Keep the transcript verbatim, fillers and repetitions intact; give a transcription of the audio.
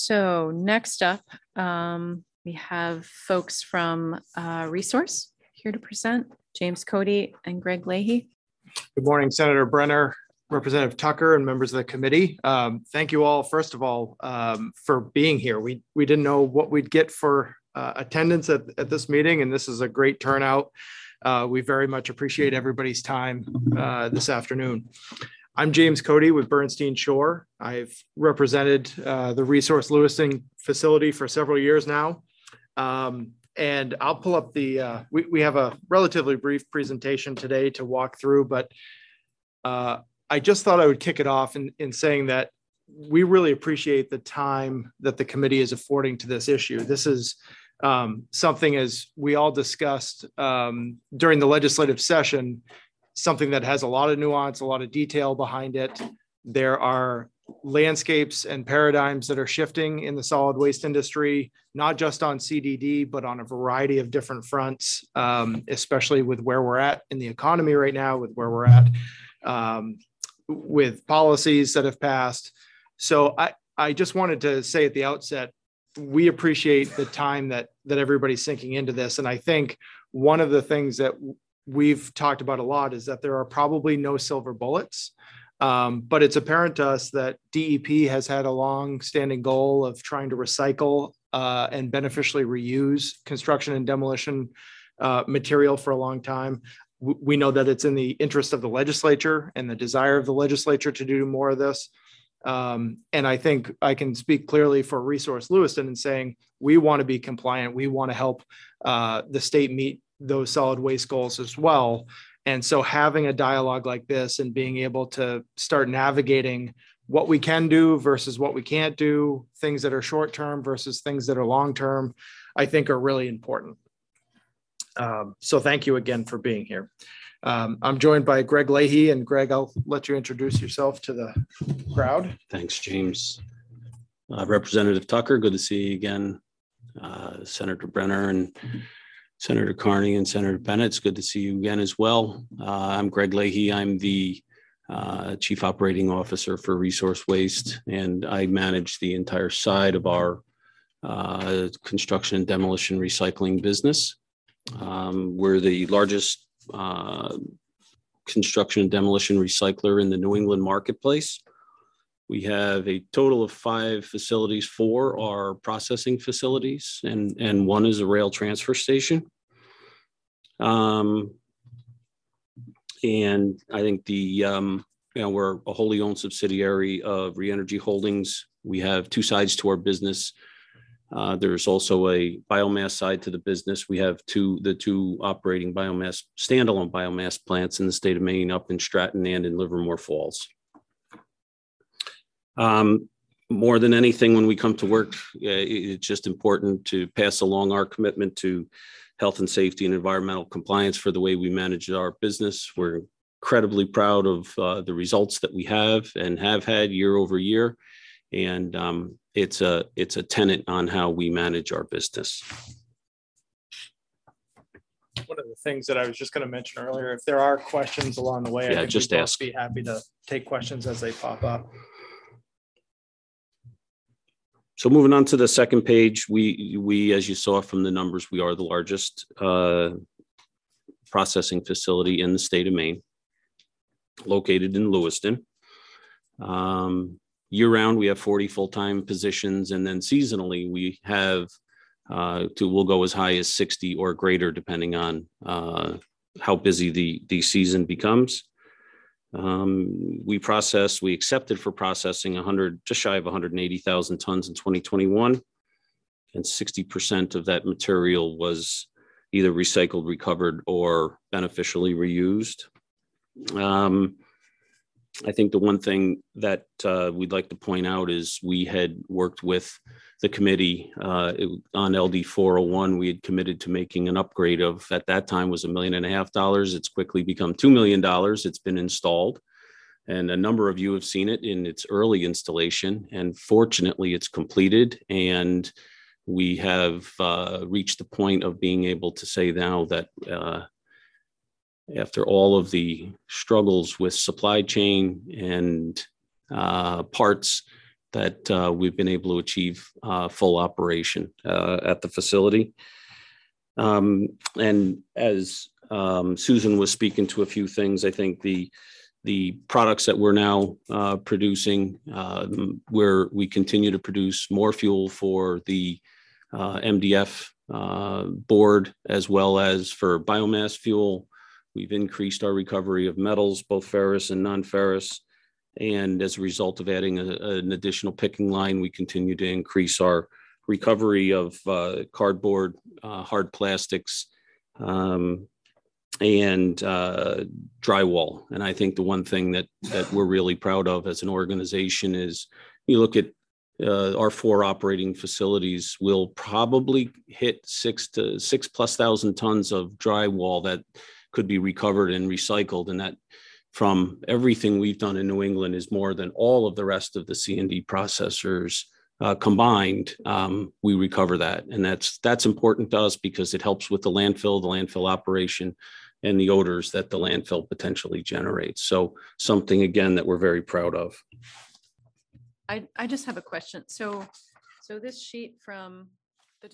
So next up, um, we have folks from uh, Resource here to present, James Cody and Greg Leahy. Good morning, Senator Brenner, Representative Tucker, and members of the committee. Um, thank you all, first of all, um, for being here. We, we didn't know what we'd get for uh, attendance at, at this meeting, and this is a great turnout. Uh, we very much appreciate everybody's time uh, this afternoon. I'm James Cody with Bernstein Shore. I've represented uh, the Resource Lewiston facility for several years now. Um, and I'll pull up the, uh, we, we have a relatively brief presentation today to walk through, but uh, I just thought I would kick it off in, in saying that we really appreciate the time that the committee is affording to this issue. This is um, something, as we all discussed um, during the legislative session, something that has a lot of nuance, a lot of detail behind it. There are landscapes and paradigms that are shifting in the solid waste industry, not just on C D D, but on a variety of different fronts, um, especially with where we're at in the economy right now, with where we're at um, with policies that have passed. So I, I just wanted to say at the outset, we appreciate the time that, that everybody's sinking into this. And I think one of the things that we've talked about a lot is that there are probably no silver bullets, um, but it's apparent to us that D E P has had a long-standing goal of trying to recycle uh, and beneficially reuse construction and demolition uh, material for a long time. W- we know that it's in the interest of the legislature and the desire of the legislature to do more of this. Um, and I think I can speak clearly for Resource Lewiston in saying we want to be compliant. We want to help uh, the state meet those solid waste goals as well. And so having a dialogue like this and being able to start navigating what we can do versus what we can't do, things that are short-term versus things that are long-term, I think are really important. Um, so thank you again for being here. Um, I'm joined by Greg Leahy, and Greg, I'll let you introduce yourself to the crowd. Thanks, James. Uh, Representative Tucker, good to see you again. Uh, Senator Brenner and Senator Carney and Senator Bennett, it's good to see you again as well. Uh, I'm Greg Leahy. I'm the uh, Chief Operating Officer for Resource Waste, and I manage the entire side of our uh, construction and demolition recycling business. Um, we're the largest uh, construction and demolition recycler in the New England marketplace. We have a total of five facilities. Four are processing facilities, and, and one is a rail transfer station. Um, and I think the, um, you know, we're a wholly owned subsidiary of Reenergy Holdings. We have two sides to our business. Uh, there's also a biomass side to the business. We have two, the two operating biomass, standalone biomass plants in the state of Maine, up in Stratton and in Livermore Falls. Um, more than anything, when we come to work, uh, it's just important to pass along our commitment to health and safety and environmental compliance for the way we manage our business. We're incredibly proud of uh, the results that we have and have had year over year. And um, it's a, it's a tenet on how we manage our business. One of the things that I was just going to mention earlier, if there are questions along the way, yeah, I think just we'd ask. Be happy to take questions as they pop up. So moving on to the second page, we, we, as you saw from the numbers, we are the largest uh, processing facility in the state of Maine, located in Lewiston. Um, year round, we have forty full-time positions, and then seasonally, we have uh, to, we'll go as high as sixty or greater, depending on uh, how busy the, the season becomes. Um, we processed, we accepted for processing one hundred, just shy of one hundred eighty thousand tons in twenty twenty-one. And sixty percent of that material was either recycled, recovered, or beneficially reused. Um, I think the one thing that uh, we'd like to point out is we had worked with the committee uh, it, on L D four oh one. We had committed to making an upgrade of, at that time, was a million and a half dollars. It's quickly become two million dollars. It's been installed, and a number of you have seen it in its early installation. And fortunately, it's completed, and we have uh, reached the point of being able to say now that uh, after all of the struggles with supply chain and uh, parts, that uh, we've been able to achieve uh, full operation uh, at the facility. Um, and as um, Susan was speaking to a few things, I think the the products that we're now uh, producing, um, where we continue to produce more fuel for the uh, M D F uh, board, as well as for biomass fuel. We've increased our recovery of metals, both ferrous and non-ferrous. And as a result of adding a, an additional picking line, we continue to increase our recovery of uh, cardboard, uh, hard plastics, um, and uh, drywall. And I think the one thing that that we're really proud of as an organization is you look at uh, our four operating facilities will probably hit six to six plus thousand tons of drywall that could be recovered and recycled. And that from everything we've done in New England is more than all of the rest of the C and D processors uh, combined. Um, we recover that. And that's that's important to us because it helps with the landfill, the landfill operation, and the odors that the landfill potentially generates. So something, again, that we're very proud of. I, I just have a question. So, so this sheet from